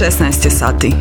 16 je sati.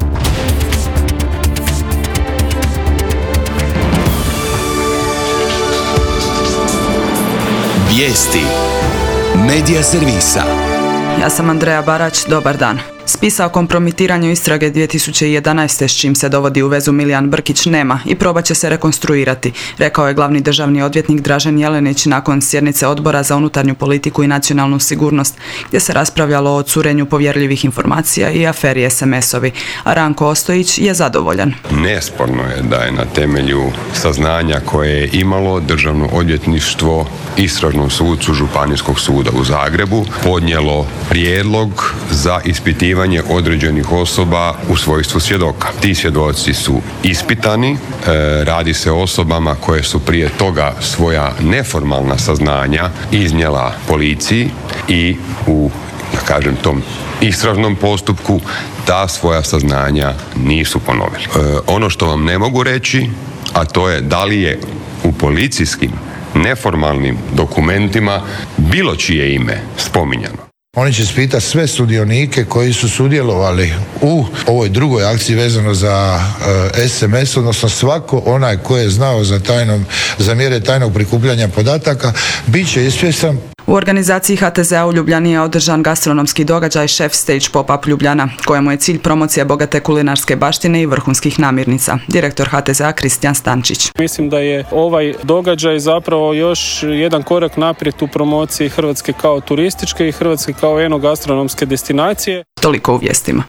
Vijesti Medija servisa. Ja sam Andreja Barać, dobar dan. Spisa o kompromitiranju istrage 2011. s čim se dovodi u vezu Milijan Brkić nema i probat će se rekonstruirati, rekao je glavni državni odvjetnik Dražen Jelenić nakon sjednice Odbora za unutarnju politiku i nacionalnu sigurnost, gdje se raspravljalo o curenju povjerljivih informacija i aferi SMS-ovi, a Ranko Ostojić je zadovoljan. Nesporno je da je na temelju saznanja koje je imalo Državno odvjetništvo Istražnom sucu Županijskog suda u Zagrebu podnijelo prijedlog za ispitivanje određenih osoba u svojstvu svjedoka. Ti svjedoci su ispitani, radi se o osobama koje su prije toga svoja neformalna saznanja iznijela policiji i u, da kažem, tom istražnom postupku ta svoja saznanja nisu ponovili. Ono što vam ne mogu reći, a to je da li je u policijskim neformalnim dokumentima bilo čije ime spominjano. Oni će spitati sve sudionike koji su sudjelovali u ovoj drugoj akciji vezano za SMS, odnosno svako onaj ko je znao za mjere tajnog prikupljanja podataka, bit će izvjestan. U organizaciji HTZ-a u Ljubljani je održan gastronomski događaj Chef Stage Pop-up Ljubljana, kojemu je cilj promocija bogate kulinarske baštine i vrhunskih namirnica. Direktor HTZ-a Kristijan Stančić. Mislim da je ovaj događaj zapravo još jedan korak naprijed u promociji Hrvatske kao turističke i Hrvatske kao enogastronomske destinacije. Toliko u vijestima.